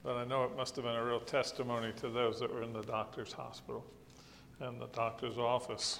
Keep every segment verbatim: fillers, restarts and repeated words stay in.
but I know it must have been a real testimony to those that were in the doctor's hospital and the doctor's office.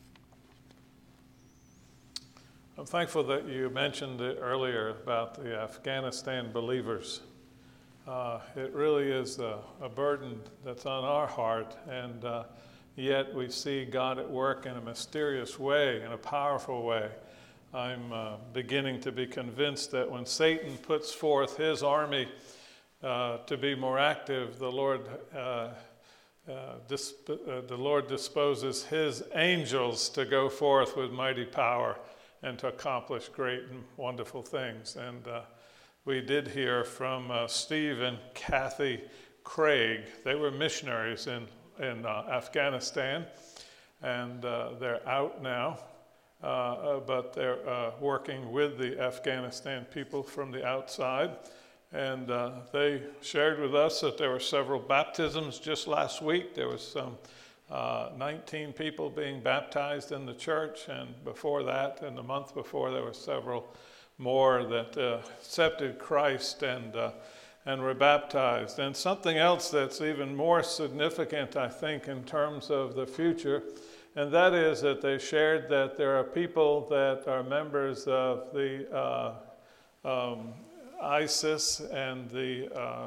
I'm thankful that you mentioned it earlier about the Afghanistan believers. Uh, it really is a, a burden that's on our heart, and uh, yet we see God at work in a mysterious way, in a powerful way. I'm uh, beginning to be convinced that when Satan puts forth his army uh, to be more active, the Lord uh, uh, disp- uh, the Lord disposes his angels to go forth with mighty power and to accomplish great and wonderful things. And uh, we did hear from uh, Steve and Kathy Craig. They were missionaries in in uh, Afghanistan, and uh, they're out now. Uh, uh, but they're uh, working with the Afghanistan people from the outside. And uh, they shared with us that there were several baptisms just last week. There was some uh, nineteen people being baptized in the church, and before that, and the month before, there were several more that uh, accepted Christ and uh, and were baptized. And something else that's even more significant, I think, in terms of the future, and that is that they shared that there are people that are members of the uh, um, ISIS and the uh,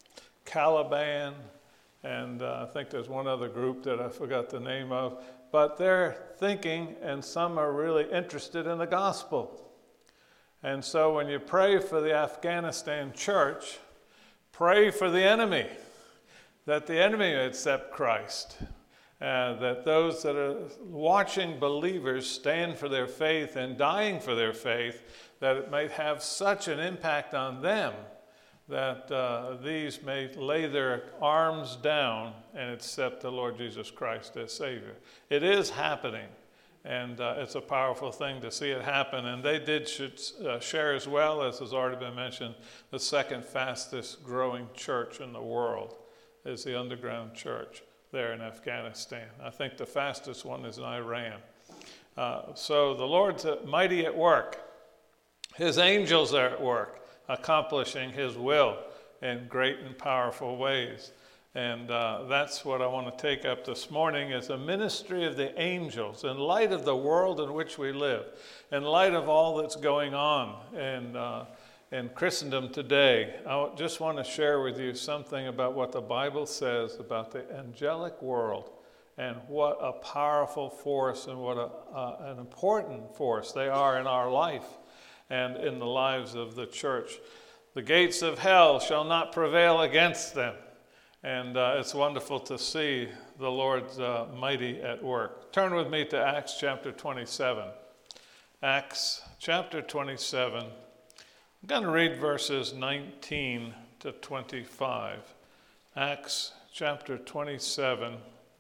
Taliban, and uh, I think there's one other group that I forgot the name of, but they're thinking, and some are really interested in the gospel. And so when you pray for the Afghanistan church, pray for the enemy, that the enemy accept Christ. Uh, that those that are watching believers stand for their faith and dying for their faith, that it may have such an impact on them that uh, these may lay their arms down and accept the Lord Jesus Christ as Savior. It is happening, and uh, it's a powerful thing to see it happen. And they did should, uh, share as well, as has already been mentioned, the second fastest growing church in the world is the underground church there in Afghanistan. I think the fastest one is in Iran. Uh, so the Lord's mighty at work. His angels are at work, accomplishing his will in great and powerful ways. And uh, that's what I want to take up this morning, is a ministry of the angels in light of the world in which we live, in light of all that's going on in uh, in Christendom today. I just want to share with you something about what the Bible says about the angelic world and what a powerful force and what a, uh, an important force they are in our life and in the lives of the church. The gates of hell shall not prevail against them. And uh, it's wonderful to see the Lord's uh, mighty at work. Turn with me to Acts chapter twenty-seven. Acts chapter twenty-seven. I'm going to read verses nineteen to twenty-five. Acts chapter twenty-seven,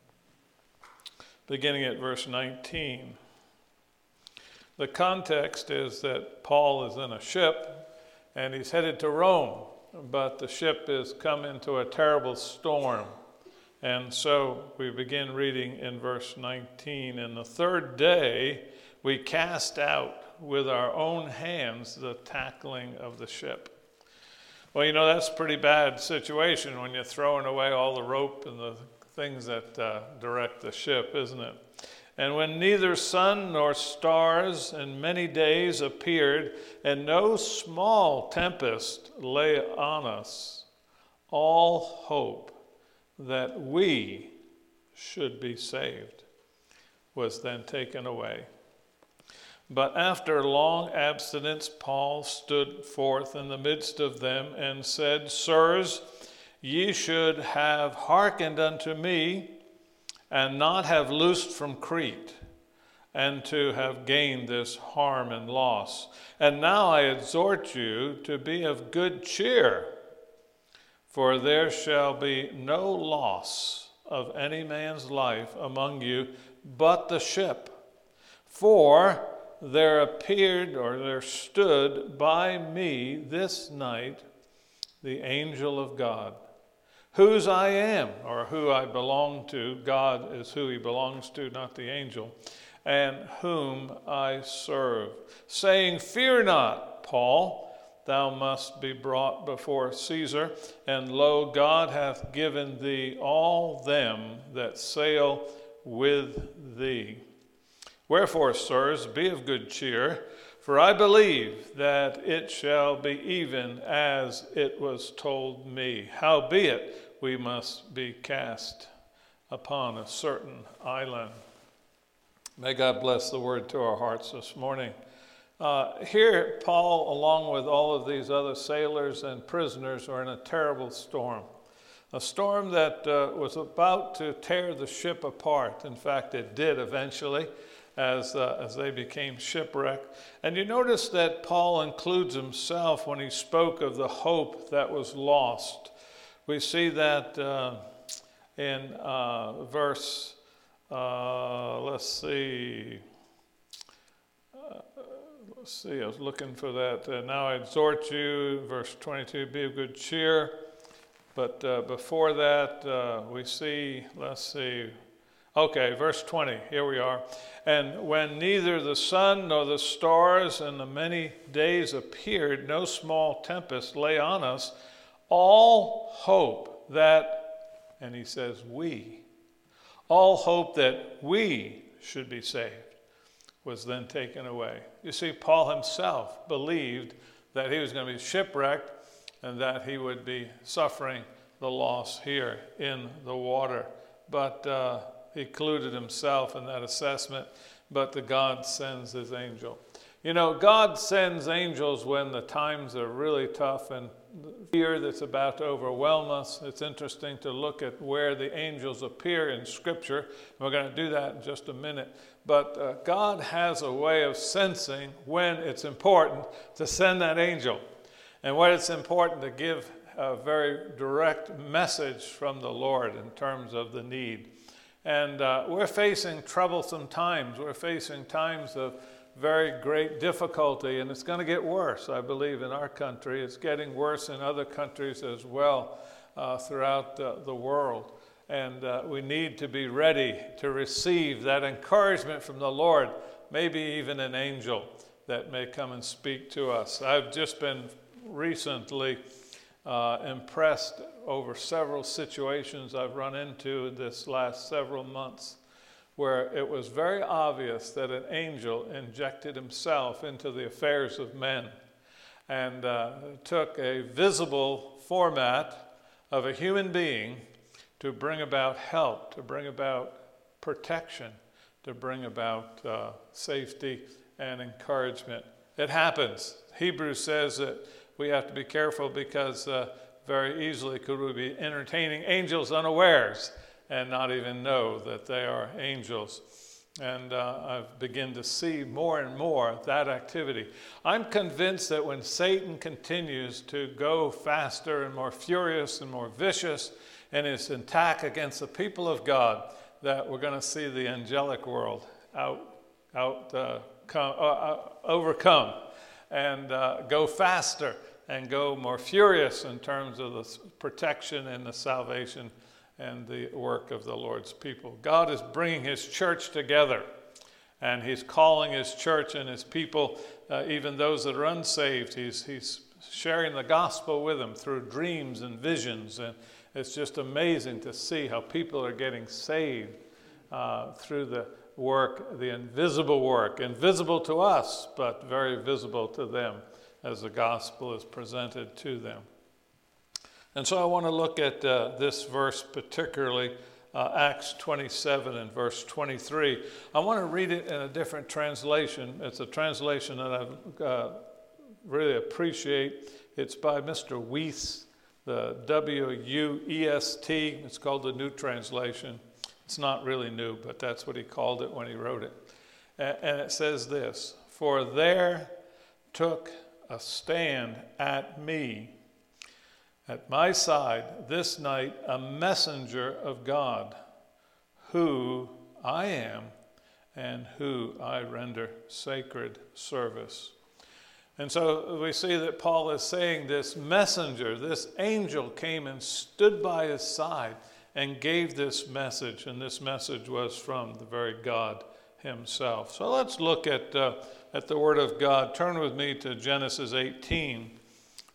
beginning at verse nineteen. The context is that Paul is in a ship and he's headed to Rome, but the ship has come into a terrible storm. And so we begin reading in verse nineteen. And the third day we cast out with our own hands the tackling of the ship. Well, you know, that's a pretty bad situation when you're throwing away all the rope and the things that uh, direct the ship, isn't it? And when neither sun nor stars in many days appeared, and no small tempest lay on us, all hope that we should be saved was then taken away. But after long abstinence, Paul stood forth in the midst of them and said, Sirs, ye should have hearkened unto me, and not have loosed from Crete, and to have gained this harm and loss. And now I exhort you to be of good cheer, for there shall be no loss of any man's life among you, but the ship. For there appeared, or there stood by me this night the angel of God, whose I am, or who I belong to. God is who he belongs to, not the angel, and whom I serve, saying, Fear not, Paul, thou must be brought before Caesar. And lo, God hath given thee all them that sail with thee. Wherefore, sirs, be of good cheer, for I believe that it shall be even as it was told me. Howbeit, we must be cast upon a certain island. May God bless the word to our hearts this morning. Uh, here, Paul, along with all of these other sailors and prisoners, are in a terrible storm. A storm that uh, was about to tear the ship apart. In fact, it did eventually, as, uh, as they became shipwrecked. And you notice that Paul includes himself when he spoke of the hope that was lost. We see that uh, in uh, verse, uh, let's see, uh, let's see, I was looking for that. Uh, now I exhort you, verse twenty-two, be of good cheer. But uh, before that, uh, we see, let's see, okay, verse twenty, here we are. And when neither the sun nor the stars in the many days appeared, no small tempest lay on us, all hope that, and he says we, all hope that we should be saved was then taken away. You see, Paul himself believed that he was going to be shipwrecked and that he would be suffering the loss here in the water. But uh, he included himself in that assessment, but the God sends his angel. You know, God sends angels when the times are really tough and fear that's about to overwhelm us. It's interesting to look at where the angels appear in Scripture. We're going to do that in just a minute. But uh, God has a way of sensing when it's important to send that angel, and when it's important to give a very direct message from the Lord in terms of the need. And uh, we're facing troublesome times. We're facing times of very great difficulty, and it's going to get worse, I believe, in our country. It's getting worse in other countries as well uh, throughout uh, the world. And uh, we need to be ready to receive that encouragement from the Lord, maybe even an angel that may come and speak to us. I've just been recently uh, impressed over several situations I've run into this last several months, where it was very obvious that an angel injected himself into the affairs of men and uh, took a visible format of a human being to bring about help, to bring about protection, to bring about uh, safety and encouragement. It happens. Hebrews says that we have to be careful because uh, very easily could we be entertaining angels unawares and not even know that they are angels. And uh, I've begun to see more and more that activity. I'm convinced that when Satan continues to go faster and more furious and more vicious in his attack against the people of God, that we're going to see the angelic world out, out, uh, come, uh, uh, overcome and uh, go faster and go more furious in terms of the protection and the salvation and the work of the Lord's people. God is bringing his church together, and he's calling his church and his people, uh, even those that are unsaved, he's, he's sharing the gospel with them through dreams and visions. And it's just amazing to see how people are getting saved uh, through the work, the invisible work, invisible to us, but very visible to them as the gospel is presented to them. And so I want to look at uh, this verse particularly, uh, Acts twenty-seven and verse twenty-three. I want to read it in a different translation. It's a translation that I uh, really appreciate. It's by Mister Weiss, the W U E S T. It's called the New Translation. It's not really new, but that's what he called it when he wrote it. And it says this: "For there took a stand at me, at my side this night, a messenger of God, who I am and who I render sacred service." And so we see that Paul is saying this messenger, this angel came and stood by his side and gave this message, and this message was from the very God himself. So let's look at uh, at the Word of God. Turn with me to Genesis eighteen,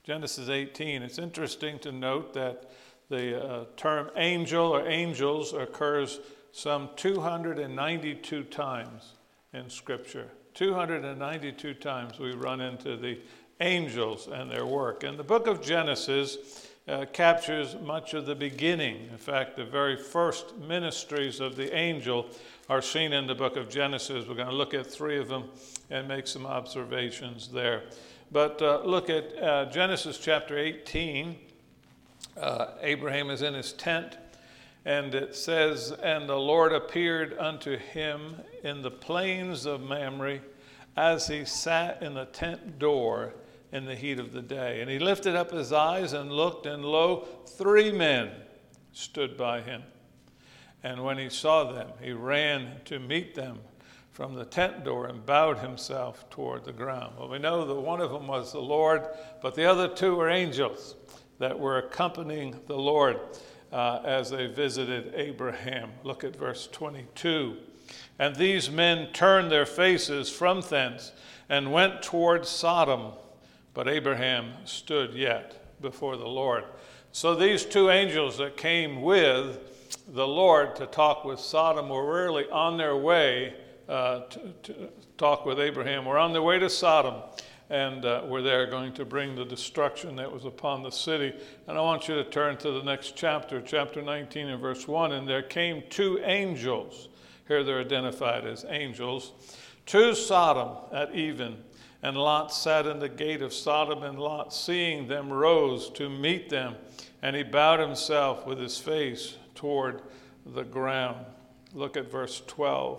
Genesis eighteen. It's interesting to note that the uh, term angel or angels occurs some two hundred ninety-two times in Scripture. two hundred ninety-two times we run into the angels and their work. And the book of Genesis uh, captures much of the beginning. In fact, the very first ministries of the angel are seen in the book of Genesis. We're going to look at three of them and make some observations there. But uh, look at uh, Genesis chapter eighteen. Uh, Abraham is in his tent, and it says, "And the Lord appeared unto him in the plains of Mamre, as he sat in the tent door in the heat of the day. And he lifted up his eyes and looked, and lo, three men stood by him. And when he saw them, he ran to meet them from the tent door and bowed himself toward the ground." Well, we know that one of them was the Lord, but the other two were angels that were accompanying the Lord uh, as they visited Abraham. Look at verse twenty-two. "And these men turned their faces from thence and went toward Sodom, but Abraham stood yet before the Lord." So these two angels that came with the Lord to talk with Sodom were really on their way uh, to, to talk with Abraham. Were on their way to Sodom, and uh, were there going to bring the destruction that was upon the city. And I want you to turn to the next chapter, chapter nineteen and verse one. "And there came two angels," here they're identified as angels, "to Sodom at even. And Lot sat in the gate of Sodom, and Lot, seeing them, rose to meet them. And he bowed himself with his face toward the ground." Look at verse twelve.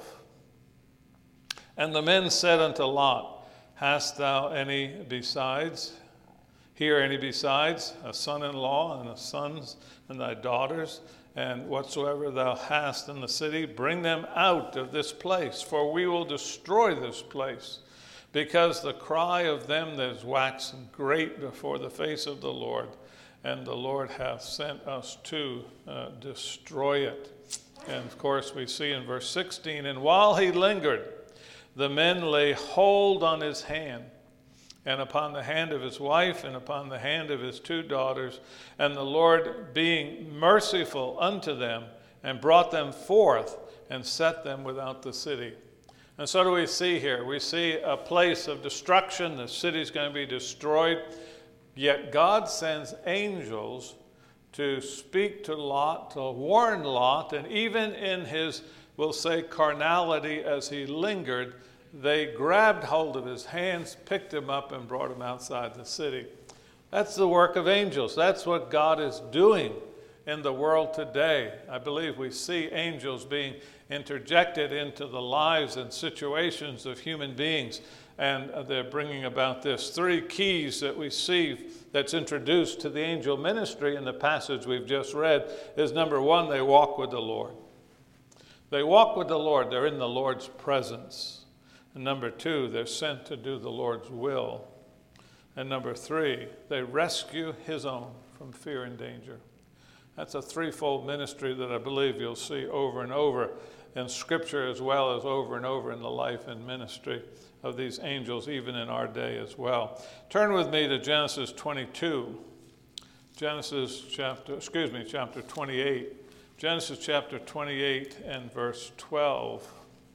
"And the men said unto Lot, Hast thou any besides, here any besides, a son-in-law and a sons and thy daughters? And whatsoever thou hast in the city, bring them out of this place, for we will destroy this place, because the cry of them that is waxen great before the face of the Lord, and the Lord hath sent us to uh, destroy it." And of course we see in verse sixteen, "And while he lingered, the men lay hold on his hand, and upon the hand of his wife, and upon the hand of his two daughters. And the Lord, being merciful unto them, and brought them forth, and set them without the city." And so do we see here. We see a place of destruction. The city's going to be destroyed. Yet God sends angels to speak to Lot, to warn Lot, and even in his, we'll say, carnality as he lingered, they grabbed hold of his hands, picked him up, and brought him outside the city. That's the work of angels. That's what God is doing in the world today. I believe we see angels being interjected into the lives and situations of human beings, and they're bringing about this. Three keys that we see that's introduced to the angel ministry in the passage we've just read is, number one, they walk with the Lord. They walk with the Lord. They're in the Lord's presence. And number two, they're sent to do the Lord's will. And number three, they rescue his own from fear and danger. That's a threefold ministry that I believe you'll see over and over in Scripture, as well as over and over in the life and ministry of these angels, even in our day as well. Turn with me to Genesis twenty-two. Genesis chapter, excuse me, chapter twenty-eight. Genesis chapter twenty-eight and verse twelve.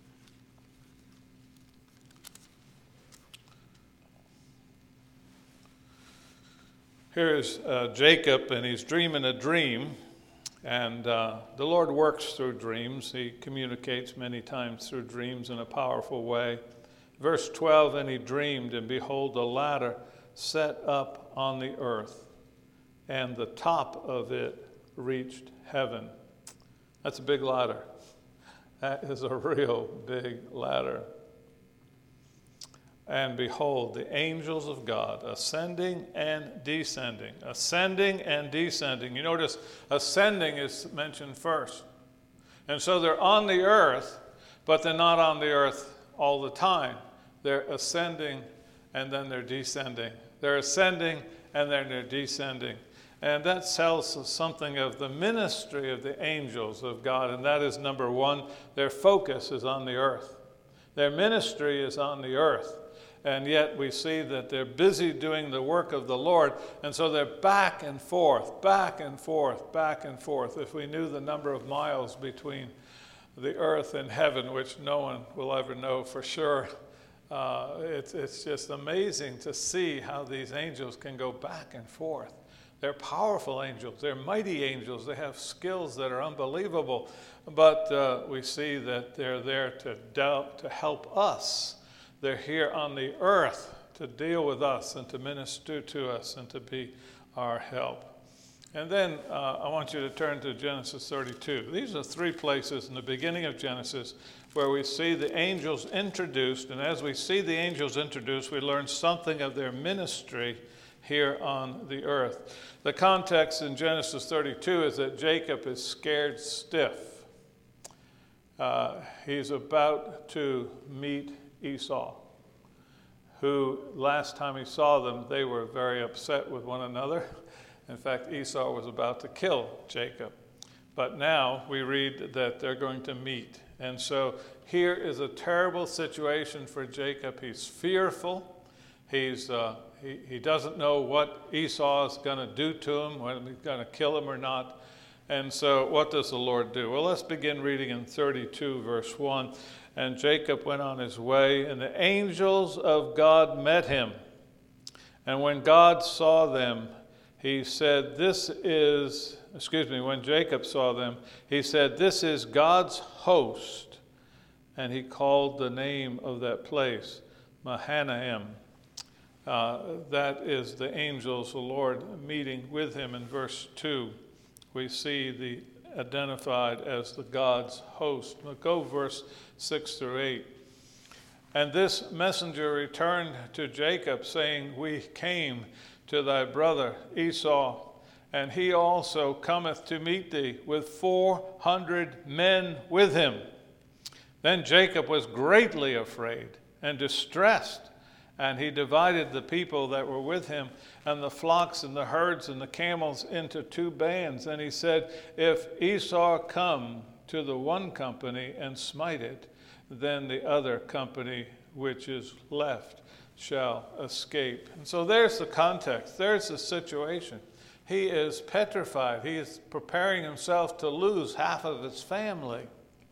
Here's uh, Jacob, and he's dreaming a dream, and uh, the Lord works through dreams. He communicates many times through dreams in a powerful way. Verse twelve, "And he dreamed, and behold, a ladder set up on the earth, and the top of it reached heaven." That's a big ladder. That is a real big ladder. "And behold, the angels of God ascending and descending." Ascending and descending. You notice ascending is mentioned first. And so they're on the earth, but they're not on the earth all the time. They're ascending and then they're descending. They're ascending and then they're descending. And that tells us something of the ministry of the angels of God. And that is, number one, their focus is on the earth. Their ministry is on the earth. and yet we see that they're busy doing the work of the Lord, and so they're back and forth, back and forth, back and forth. If we knew the number of miles between the earth and heaven, which no one will ever know for sure, uh, it's, it's just amazing to see how these angels can go back and forth. They're powerful angels. They're mighty angels. They have skills that are unbelievable. But uh, we see that they're there to, do- to help us. They're here on the earth to deal with us and to minister to us and to be our help. And then uh, I want you to turn to Genesis thirty-two. These are three places in the beginning of Genesis where we see the angels introduced. And as we see the angels introduced, we learn something of their ministry here on the earth. The context in Genesis thirty-two is that Jacob is scared stiff. Uh, he's about to meet Esau, who last time he saw them, they were very upset with one another. In fact, Esau was about to kill Jacob. But now we read that they're going to meet. And so here is a terrible situation for Jacob. He's fearful. He's uh, He, he doesn't know what Esau is going to do to him, whether he's going to kill him or not. And so what does the Lord do? Well, let's begin reading in thirty-two, verse one. And Jacob went on his way, and the angels of God met him. And when God saw them, he said, this is, excuse me, when Jacob saw them, he said, this is God's host. And he called the name of that place Mahanaim. Uh, that is the angels, the Lord, meeting with him. In verse two, we see the identified as the God's host. Now go verse six through eight. And this messenger returned to Jacob, saying, we came to thy brother Esau, and he also cometh to meet thee with four hundred men with him. Then Jacob was greatly afraid and distressed, and he divided the people that were with him and the flocks and the herds and the camels into two bands. And he said, if Esau come to the one company and smite it, then the other company which is left shall escape. And so there's the context. There's the situation. He is petrified. He is preparing himself to lose half of his family.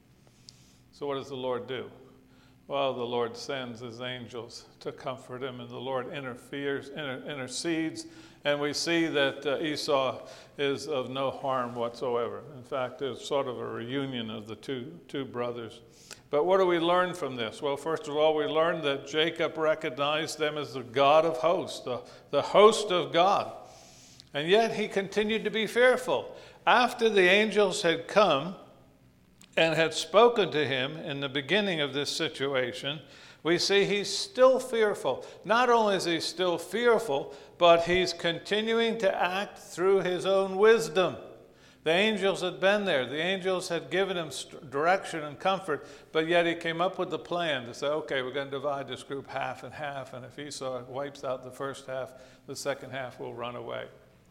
So what does the Lord do? Well, the Lord sends his angels to comfort him, and the Lord interferes, inter- intercedes, and we see that uh, Esau is of no harm whatsoever. In fact, there's sort of a reunion of the two, two brothers. But what do we learn from this? Well, first of all, we learn that Jacob recognized them as the God of hosts, the, the host of God. And yet he continued to be fearful. After the angels had come and had spoken to him in the beginning of this situation, we see he's still fearful. Not only is he still fearful, but he's continuing to act through his own wisdom. The angels had been there. The angels had given him direction and comfort, but yet he came up with the plan to say, okay, we're going to divide this group half and half, and if Esau wipes out the first half, the second half will run away.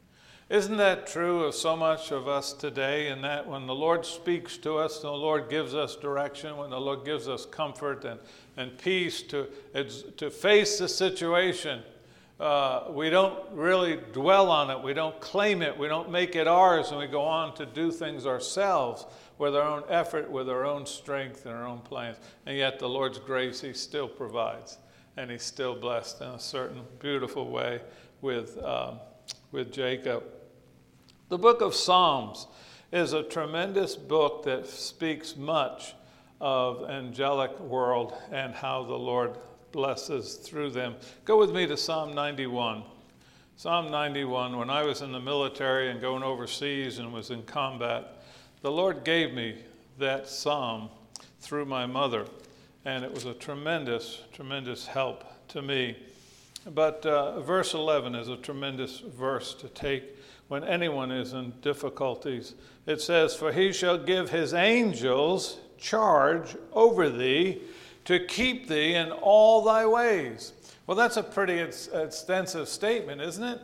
Isn't that true of so much of us today, in that when the Lord speaks to us, and the Lord gives us direction, when the Lord gives us comfort and, and peace to, to face the situation, uh, we don't really dwell on it, we don't claim it, we don't make it ours, and we go on to do things ourselves with our own effort, with our own strength and our own plans. And yet the Lord's grace, he still provides, and he's still blessed in a certain beautiful way with, um, with Jacob. The book of Psalms is a tremendous book that speaks much of angelic world and how the Lord blesses through them. Go with me to Psalm ninety-one. Psalm ninety-one, when I was in the military and going overseas and was in combat, the Lord gave me that psalm through my mother, and it was a tremendous, tremendous help to me. But uh, verse eleven is a tremendous verse to take when anyone is in difficulties. It says, for he shall give his angels charge over thee to keep thee in all thy ways. Well, that's a pretty ex- extensive statement, isn't it?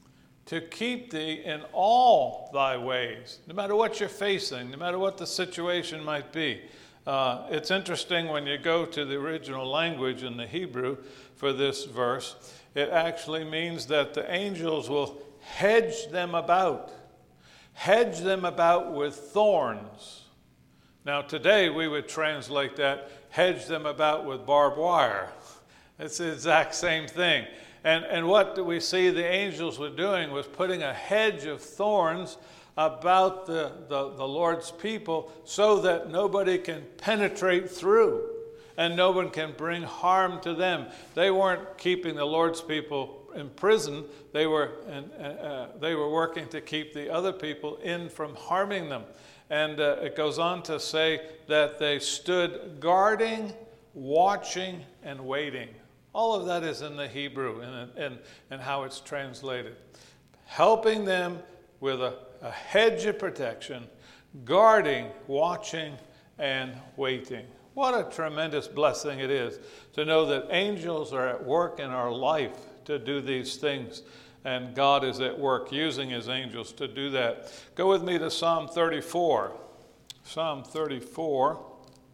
To keep thee in all thy ways, no matter what you're facing, no matter what the situation might be. Uh, it's interesting when you go to the original language in the Hebrew for this verse, it actually means that the angels will hedge them about, hedge them about with thorns. Now today we would translate that, hedge them about with barbed wire. It's the exact same thing. And, and what we see the angels were doing was putting a hedge of thorns about the, the, the Lord's people so that nobody can penetrate through and no one can bring harm to them. They weren't keeping the Lord's people in prison. They were, and, uh, they were working to keep the other people in from harming them. And uh, it goes on to say that they stood guarding, watching, and waiting. All of that is in the Hebrew and, and, and how it's translated. Helping them with a, a hedge of protection, guarding, watching, and waiting. What a tremendous blessing it is to know that angels are at work in our life to do these things. And God is at work using his angels to do that. Go with me to Psalm thirty-four. Psalm thirty-four.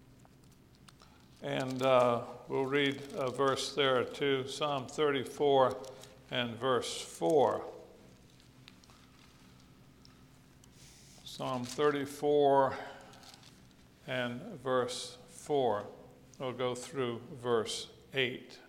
And uh, we'll read a verse there too. Psalm thirty-four and verse four. Psalm thirty-four and verse four. We'll go through verse eight.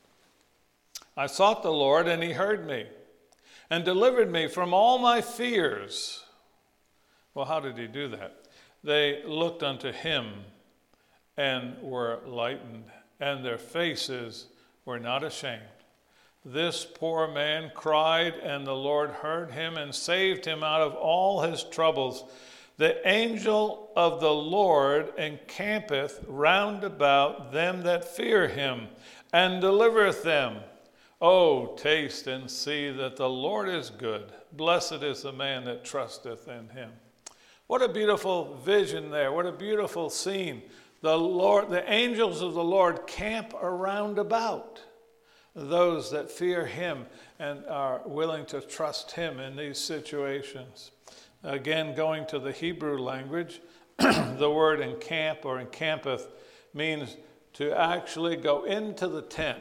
I sought the Lord, and he heard me, and delivered me from all my fears. Well, how did he do that? They looked unto him and were lightened, and their faces were not ashamed. This poor man cried, and the Lord heard him and saved him out of all his troubles. The angel of the Lord encampeth round about them that fear him, and delivereth them. Oh, taste and see that the Lord is good. Blessed is the man that trusteth in him. What a beautiful vision there. What a beautiful scene. The Lord, the angels of the Lord camp around about those that fear him and are willing to trust him in these situations. Again, going to the Hebrew language, the word encamp or encampeth means to actually go into the tent.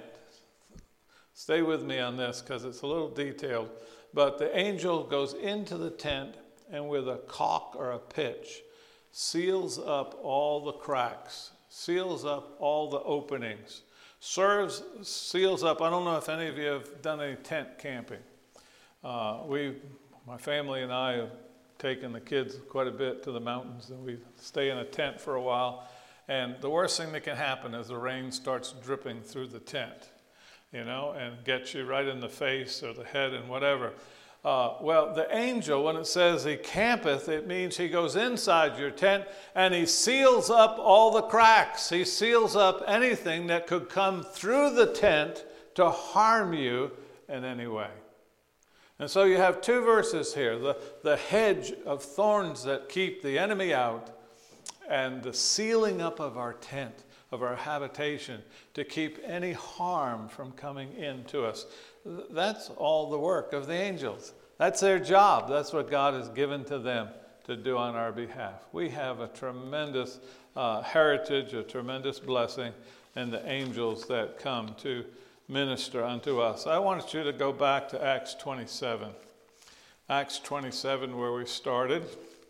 Stay with me on this because it's a little detailed. But the angel goes into the tent and with a caulk or a pitch seals up all the cracks, seals up all the openings, serves, seals up. I don't know if any of you have done any tent camping. Uh, we, my family and I have taken the kids quite a bit to the mountains, and we stay in a tent for a while. And the worst thing that can happen is the rain starts dripping through the tent, you know, and gets you right in the face or the head and whatever. Uh, well, the angel, when it says he campeth, it means he goes inside your tent and he seals up all the cracks. He seals up anything that could come through the tent to harm you in any way. And so you have two verses here, the, the hedge of thorns that keep the enemy out, and the sealing up of our tent, of our habitation, to keep any harm from coming into us. That's all the work of the angels. That's their job. That's what God has given to them to do on our behalf. We have a tremendous uh, heritage, a tremendous blessing in the angels that come to minister unto us. I want you to go back to Acts twenty-seven. Acts twenty-seven, where we started.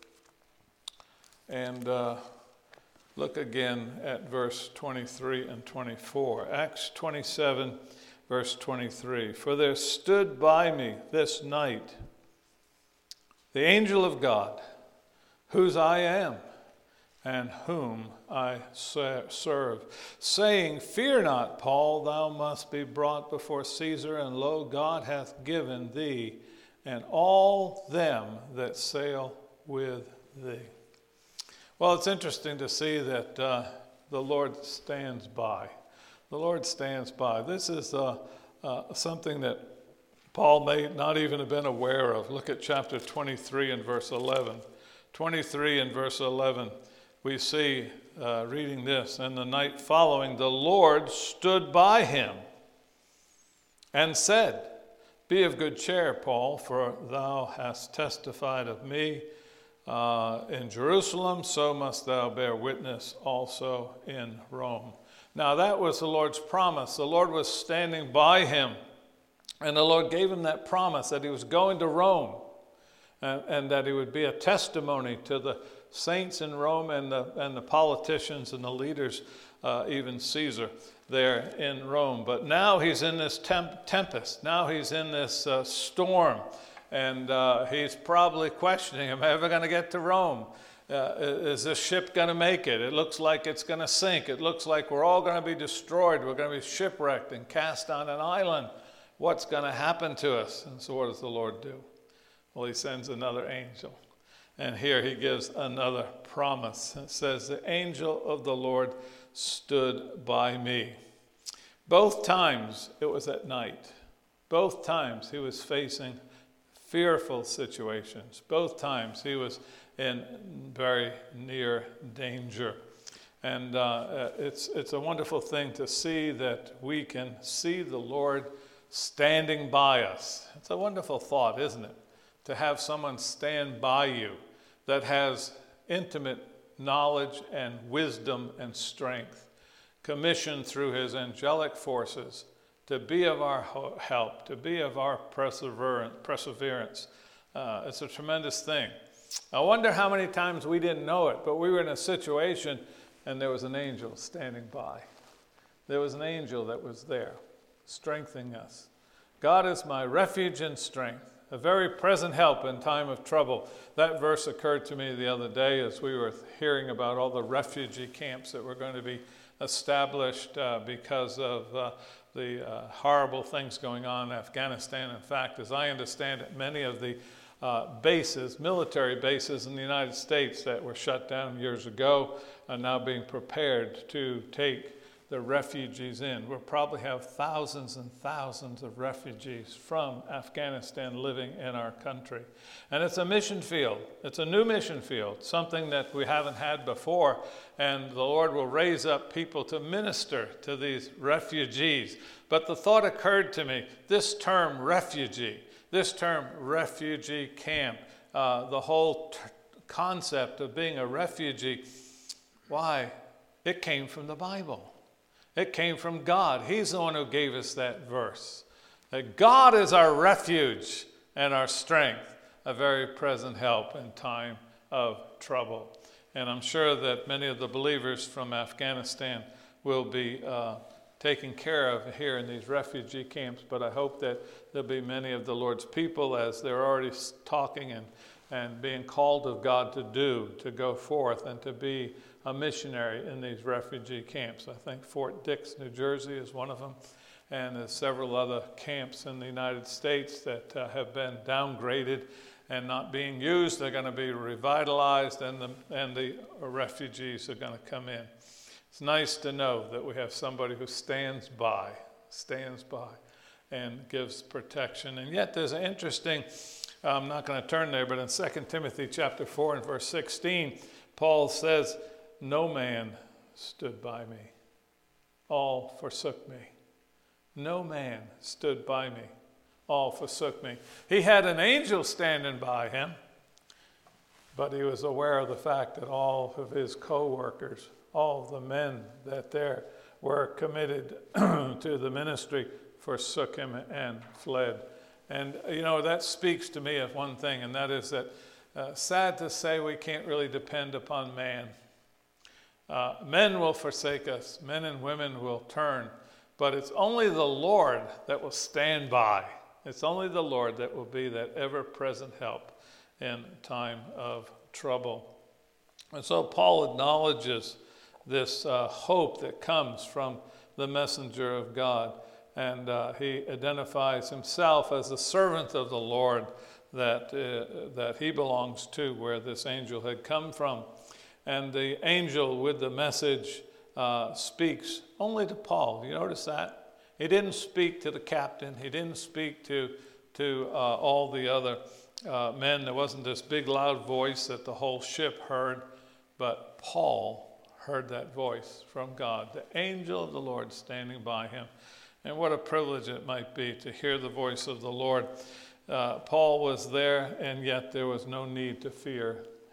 And uh, look again at verse twenty-three and twenty-four. Acts twenty-seven, verse twenty-three. For there stood by me this night the angel of God, whose I am, and whom I serve, saying, Fear not, Paul, thou must be brought before Caesar, and lo, God hath given thee and all them that sail with thee. Well, it's interesting to see that uh, the Lord stands by. The Lord stands by. This is uh, uh, something that Paul may not even have been aware of. Look at chapter twenty-three and verse eleven. twenty-three and verse eleven, we see, uh, reading this, and the night following, the Lord stood by him and said, Be of good cheer, Paul, for thou hast testified of me uh, in Jerusalem, so must thou bear witness also in Rome. Now that was the Lord's promise. The Lord was standing by him, and the Lord gave him that promise that he was going to Rome, and, and that he would be a testimony to the saints in Rome and the, and the politicians and the leaders, uh, even Caesar there in Rome. But now he's in this temp- tempest. Now he's in this uh, storm. And uh, he's probably questioning, am I ever going to get to Rome? Uh, is this ship going to make it? It looks like it's going to sink. It looks like we're all going to be destroyed. We're going to be shipwrecked and cast on an island. What's going to happen to us? And so what does the Lord do? Well, he sends another angel. And here he gives another promise. It says, the angel of the Lord stood by me. Both times it was at night. Both times he was facing fearful situations. Both times he was in very near danger. And uh, it's, it's a wonderful thing to see that we can see the Lord standing by us. It's a wonderful thought, isn't it? To have someone stand by you that has intimate knowledge and wisdom and strength, commissioned through his angelic forces to be of our help, to be of our perseverance. Uh, it's a tremendous thing. I wonder how many times we didn't know it, but we were in a situation and there was an angel standing by. There was an angel that was there, strengthening us. God is my refuge and strength, a very present help in time of trouble. That verse occurred to me the other day as we were hearing about all the refugee camps that were going to be established uh, because of uh, the uh, horrible things going on in Afghanistan. In fact, as I understand it, many of the uh, bases, military bases in the United States that were shut down years ago are now being prepared to take the refugees in. We'll probably have thousands and thousands of refugees from Afghanistan living in our country. And it's a mission field. It's a new mission field, something that we haven't had before. And the Lord will raise up people to minister to these refugees. But the thought occurred to me, this term refugee, this term refugee camp, uh, the whole t- concept of being a refugee, why? It came from the Bible. It came from God. He's the one who gave us that verse. That God is our refuge and our strength, a very present help in time of trouble. And I'm sure that many of the believers from Afghanistan will be uh, taken care of here in these refugee camps. But I hope that there'll be many of the Lord's people, as they're already talking and, and being called of God to do, to go forth and to be a missionary in these refugee camps. I think Fort Dix, New Jersey is one of them, and there's several other camps in the United States that uh, have been downgraded and not being used. They're going to be revitalized, and the, and the refugees are going to come in. It's nice to know that we have somebody who stands by, stands by, and gives protection. And yet there's an interesting, I'm not going to turn there, but in Second Timothy chapter four and verse sixteen, Paul says, no man stood by me. All forsook me. No man stood by me. All forsook me. He had an angel standing by him, but he was aware of the fact that all of his co-workers, all of the men that there were committed to the ministry, forsook him and fled. And, you know, that speaks to me of one thing, and that is that uh, sad to say we can't really depend upon man. Uh, men will forsake us. Men and women will turn. But it's only the Lord that will stand by. It's only the Lord that will be that ever-present help in time of trouble. And so Paul acknowledges this uh, hope that comes from the messenger of God. And uh, he identifies himself as the servant of the Lord that, uh, that he belongs to, where this angel had come from. And the angel with the message uh, speaks only to Paul. You notice that? He didn't speak to the captain. He didn't speak to, to uh, all the other uh, men. There wasn't this big loud voice that the whole ship heard. But Paul heard that voice from God, the angel of the Lord standing by him. And what a privilege it might be to hear the voice of the Lord. Uh, Paul was there, and yet there was no need to fear.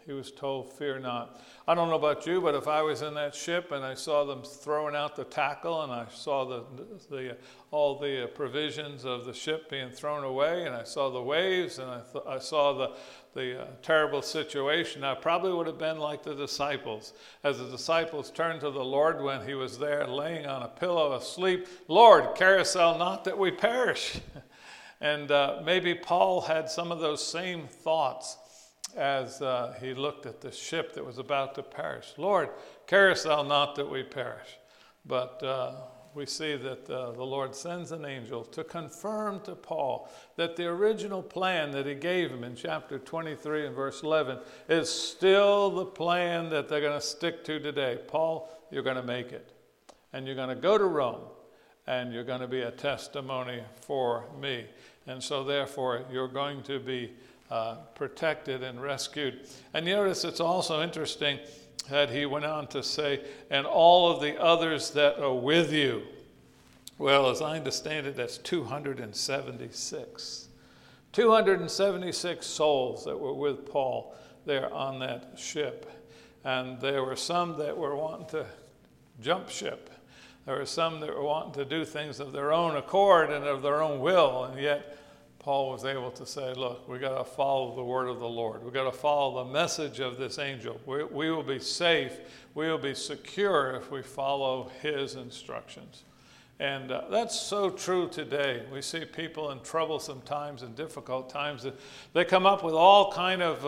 He was told, fear not. I don't know about you, but if I was in that ship and I saw them throwing out the tackle and I saw the, the all the provisions of the ship being thrown away and I saw the waves and I, th- I saw the, the uh, terrible situation, I probably would have been like the disciples. As the disciples turned to the Lord when he was there laying on a pillow asleep, Lord, carest thou not that we perish? And uh, maybe Paul had some of those same thoughts as uh, he looked at the ship that was about to perish. Lord, carest thou not that we perish? But uh, we see that uh, the Lord sends an angel to confirm to Paul that the original plan that he gave him in chapter twenty-three and verse eleven is still the plan that they're going to stick to today. Paul, you're going to make it. And you're going to go to Rome, and you're going to be a testimony for me. And so therefore, you're going to be Uh, protected and rescued. And you notice it's also interesting that he went on to say, and all of the others that are with you. Well, as I understand it, that's two hundred seventy-six. two hundred seventy-six souls that were with Paul there on that ship. And there were some that were wanting to jump ship. There were some that were wanting to do things of their own accord and of their own will, and yet Paul was able to say, look, we got to follow the word of the Lord. We got to follow the message of this angel. We, we will be safe. We will be secure if we follow his instructions. And uh, that's so true today. We see people in troublesome times and difficult times. That they come up with all kind of uh,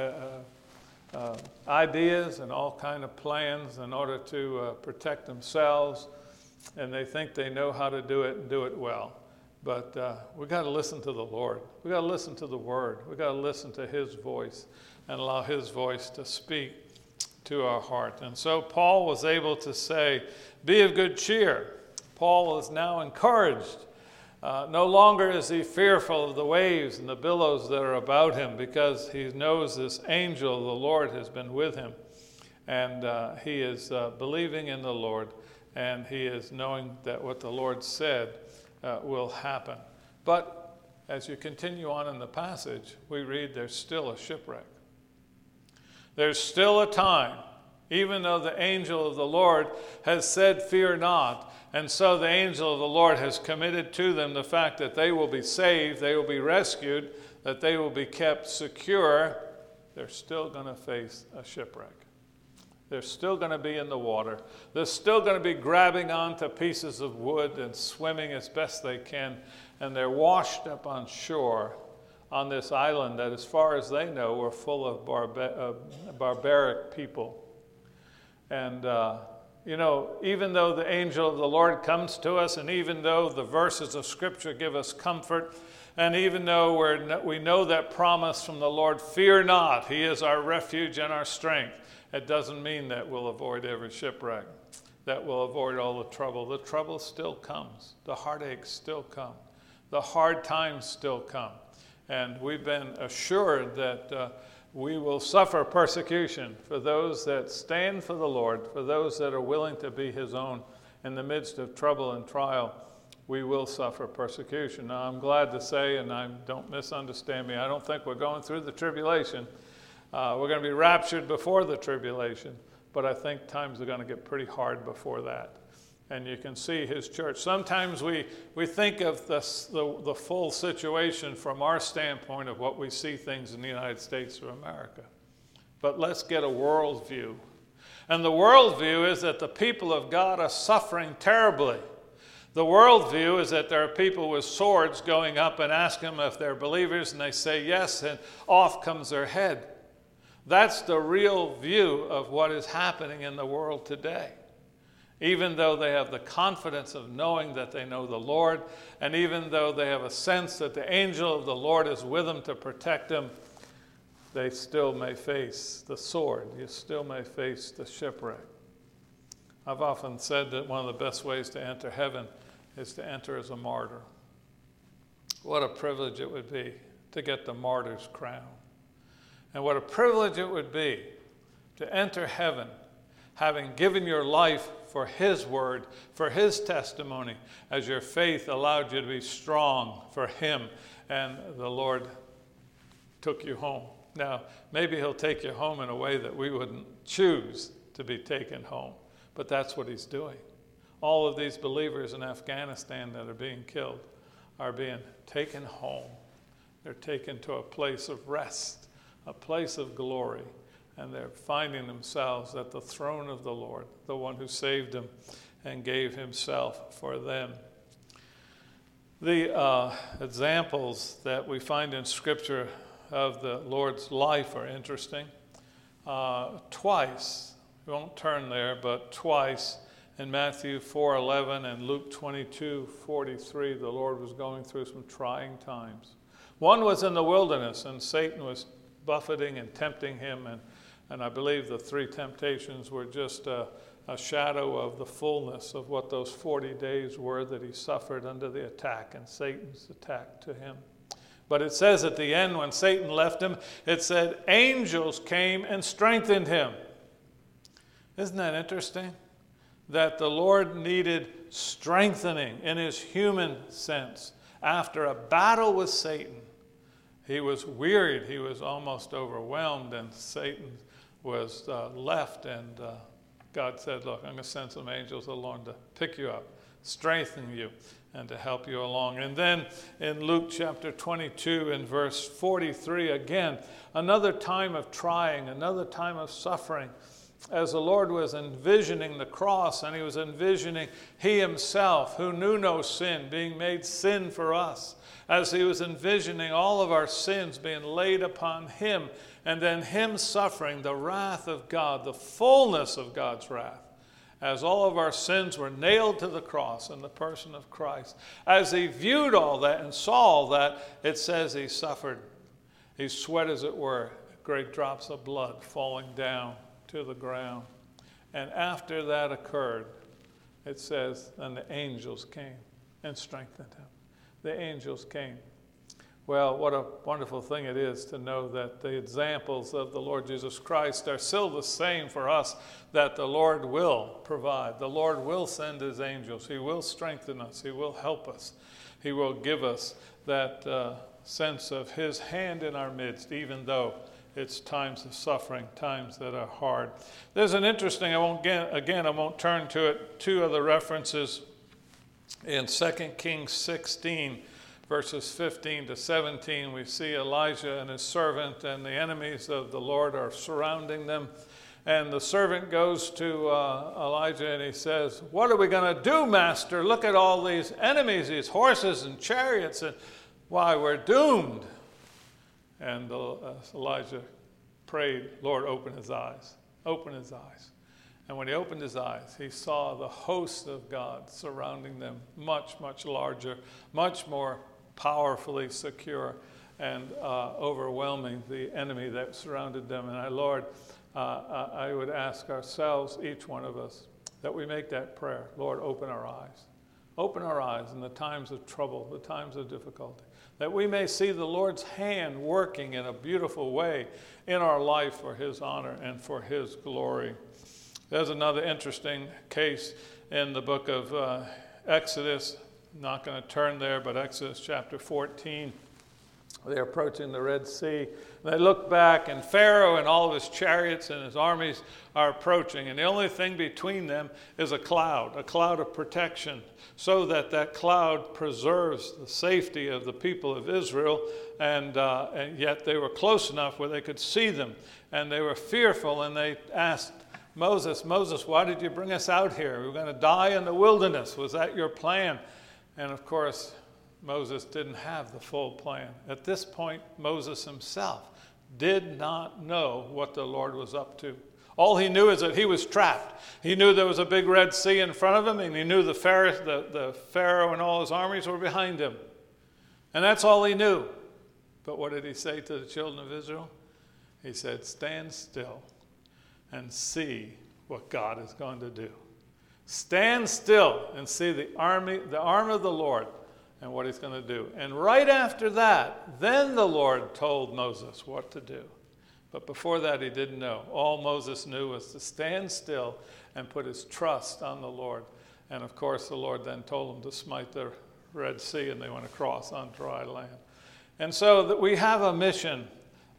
uh, uh, ideas and all kind of plans in order to uh, protect themselves. And they think they know how to do it and do it well. But uh, we got to listen to the Lord. We got to listen to the Word. We got to listen to His voice and allow His voice to speak to our heart. And so Paul was able to say, "Be of good cheer." Paul is now encouraged. Uh, no longer is he fearful of the waves and the billows that are about him, because he knows this angel, the Lord, has been with him, and uh, he is uh, believing in the Lord, and he is knowing that what the Lord said Uh, will happen. But as you continue on in the passage, we read there's still a shipwreck. There's still a time, even though the angel of the Lord has said, fear not, and so the angel of the Lord has committed to them the fact that they will be saved, they will be rescued, that they will be kept secure, they're still going to face a shipwreck. They're still going to be in the water. They're still going to be grabbing onto pieces of wood and swimming as best they can. And they're washed up on shore on this island that, as far as they know, were full of barba- uh, barbaric people. And, uh, you know, even though the angel of the Lord comes to us, and even though the verses of Scripture give us comfort, and even though we're, we know that promise from the Lord, fear not, He is our refuge and our strength, it doesn't mean that we'll avoid every shipwreck, that we'll avoid all the trouble. The trouble still comes. The heartaches still come. The hard times still come. And we've been assured that uh, we will suffer persecution for those that stand for the Lord, for those that are willing to be His own in the midst of trouble and trial. We will suffer persecution. Now, I'm glad to say, and I don't misunderstand me, I don't think we're going through the tribulation. Uh, we're going to be raptured before the tribulation, but I think times are going to get pretty hard before that. And you can see His church. Sometimes we, we think of this, the, the full situation from our standpoint of what we see things in the United States of America. But let's get a world view. And the world view is that the people of God are suffering terribly. The world view is that there are people with swords going up and ask them if they're believers, and they say yes, and off comes their head. That's the real view of what is happening in the world today. Even though they have the confidence of knowing that they know the Lord, and even though they have a sense that the angel of the Lord is with them to protect them, they still may face the sword. You still may face the shipwreck. I've often said that one of the best ways to enter heaven is to enter as a martyr. What a privilege it would be to get the martyr's crown. And what a privilege it would be to enter heaven having given your life for His word, for His testimony, as your faith allowed you to be strong for Him, and the Lord took you home. Now, maybe he'll take you home in a way that we wouldn't choose to be taken home, but that's what he's doing. All of these believers in Afghanistan that are being killed are being taken home. They're taken to a place of rest, a place of glory, and they're finding themselves at the throne of the Lord, the one who saved them and gave himself for them. The uh, examples that we find in Scripture of the Lord's life are interesting. Uh, twice, we won't turn there, but twice in Matthew four eleven and Luke twenty-two forty-three, the Lord was going through some trying times. One was in the wilderness, and Satan was buffeting and tempting him, and, and I believe the three temptations were just a, a shadow of the fullness of what those forty days were that he suffered under the attack and Satan's attack to him. But it says at the end, when Satan left him, it said, angels came and strengthened him. Isn't that interesting? That the Lord needed strengthening in his human sense. After a battle with Satan, he was wearied, he was almost overwhelmed, and Satan was uh, left, and uh, God said, look, I'm going to send some angels along to pick you up, strengthen you, and to help you along. And then in Luke chapter twenty-two and verse forty-three, again, another time of trying, another time of suffering, as the Lord was envisioning the cross, and he was envisioning he himself, who knew no sin, being made sin for us, as he was envisioning all of our sins being laid upon him, and then him suffering the wrath of God, the fullness of God's wrath, as all of our sins were nailed to the cross in the person of Christ. As he viewed all that and saw all that, it says he suffered. He sweat, as it were, great drops of blood falling down to the ground. And after that occurred, it says, and the angels came and strengthened him. The angels came. Well, what a wonderful thing it is to know that the examples of the Lord Jesus Christ are still the same for us, that the Lord will provide. The Lord will send his angels. He will strengthen us. He will help us. He will give us that uh, sense of his hand in our midst, even though it's times of suffering, times that are hard. There's an interesting, I won't get, again, I won't turn to it, two other references in Second Kings sixteen, verses fifteen to seventeen. We see Elijah and his servant, and the enemies of the Lord are surrounding them. And the servant goes to uh, Elijah and he says, what are we going to do, master? Look at all these enemies, these horses and chariots, and why, we're doomed. And uh, Elijah prayed, Lord, open his eyes, open his eyes. And when he opened his eyes, he saw the host of God surrounding them, much, much larger, much more powerfully secure, and uh, overwhelming the enemy that surrounded them. And I, Lord, uh, I would ask ourselves, each one of us, that we make that prayer. Lord, open our eyes. Open our eyes in the times of trouble, the times of difficulty, that we may see the Lord's hand working in a beautiful way in our life for his honor and for his glory. There's another interesting case in the book of uh, Exodus. I'm not going to turn there, but Exodus chapter fourteen. They're approaching the Red Sea. They look back, and Pharaoh and all of his chariots and his armies are approaching. And the only thing between them is a cloud, a cloud of protection, so that that cloud preserves the safety of the people of Israel. And, uh, and yet they were close enough where they could see them. And they were fearful, and they asked Moses, Moses, why did you bring us out here? We were going to die in the wilderness. Was that your plan? And of course, Moses didn't have the full plan. At this point, Moses himself did not know what the Lord was up to. All he knew is that he was trapped. He knew there was a big Red Sea in front of him, and he knew the Pharaoh, the, the Pharaoh and all his armies were behind him. And that's all he knew. But what did he say to the children of Israel? He said, stand still and see what God is going to do. Stand still and see the army, the arm of the Lord, and what he's going to do. And right after that, then the Lord told Moses what to do. But before that, he didn't know. All Moses knew was to stand still and put his trust on the Lord. And of course, the Lord then told him to smite the Red Sea, and they went across on dry land. And so that we have a mission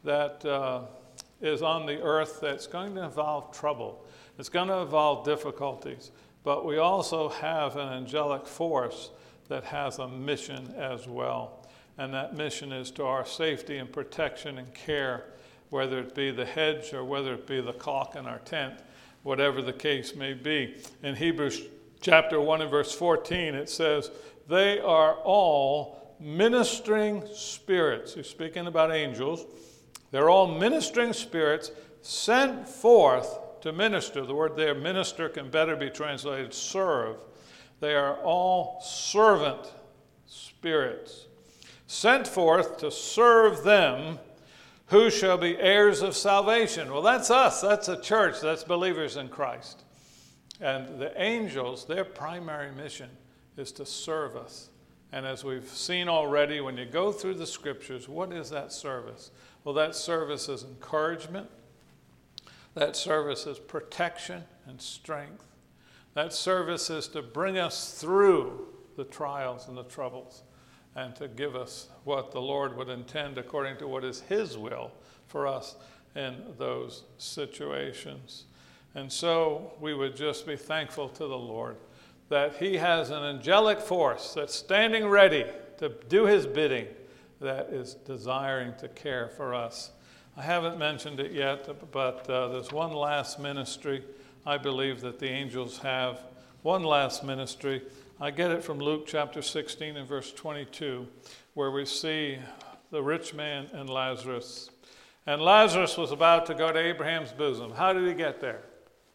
that uh, is on the earth that's going to involve trouble. It's going to involve difficulties. But we also have an angelic force that has a mission as well. And that mission is to our safety and protection and care, whether it be the hedge or whether it be the caulk in our tent, whatever the case may be. In Hebrews chapter one and verse fourteen, it says, they are all ministering spirits. He's speaking about angels. They're all ministering spirits sent forth to minister. The word there, minister, can better be translated serve. They are all servant spirits, sent forth to serve them who shall be heirs of salvation. Well, that's us. That's a church. That's believers in Christ. And the angels, their primary mission is to serve us. And as we've seen already, when you go through the scriptures, what is that service? Well, that service is encouragement. That service is protection and strength. That service is to bring us through the trials and the troubles and to give us what the Lord would intend according to what is his will for us in those situations. And so we would just be thankful to the Lord that he has an angelic force that's standing ready to do his bidding, that is desiring to care for us. I haven't mentioned it yet, but uh, there's one last ministry I believe that the angels have. One last ministry. I get it from Luke chapter sixteen and verse twenty-two, where we see the rich man and Lazarus. And Lazarus was about to go to Abraham's bosom. How did he get there?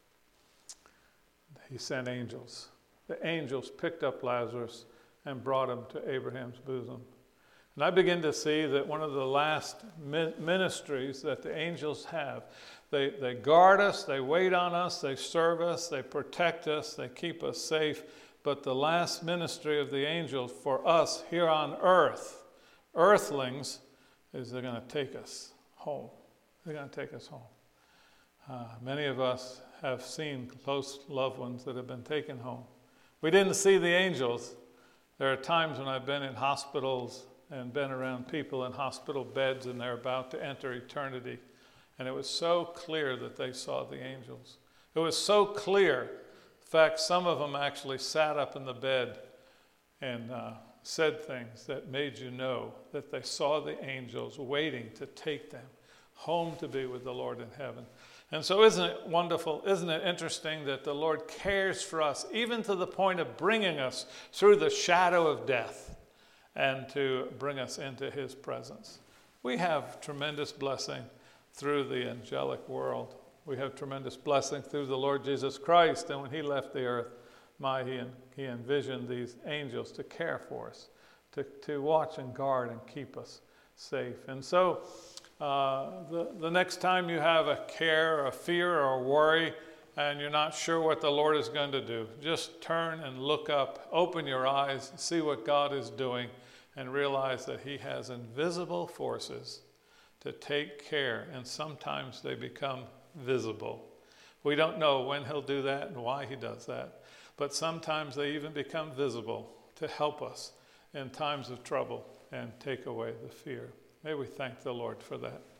He sent angels. The angels picked up Lazarus and brought him to Abraham's bosom. And I begin to see that one of the last ministries that the angels have, they, they guard us, they wait on us, they serve us, they protect us, they keep us safe. But the last ministry of the angels for us here on earth, earthlings, is they're going to take us home. They're going to take us home. Uh, many of us have seen close loved ones that have been taken home. We didn't see the angels. There are times when I've been in hospitals and been around people in hospital beds and they're about to enter eternity. And it was so clear that they saw the angels. It was so clear. In fact, some of them actually sat up in the bed and uh, said things that made you know that they saw the angels waiting to take them home to be with the Lord in heaven. And so isn't it wonderful, isn't it interesting that the Lord cares for us, even to the point of bringing us through the shadow of death and to bring us into his presence. We have tremendous blessing through the angelic world. We have tremendous blessing through the Lord Jesus Christ. And when he left the earth, my, he, he envisioned these angels to care for us, to, to watch and guard and keep us safe. And so uh, the, the next time you have a care, a fear, or a worry, and you're not sure what the Lord is going to do, just turn and look up, open your eyes, see what God is doing, and realize that he has invisible forces to take care, and sometimes they become visible. We don't know when he'll do that and why he does that, but sometimes they even become visible to help us in times of trouble and take away the fear. May we thank the Lord for that.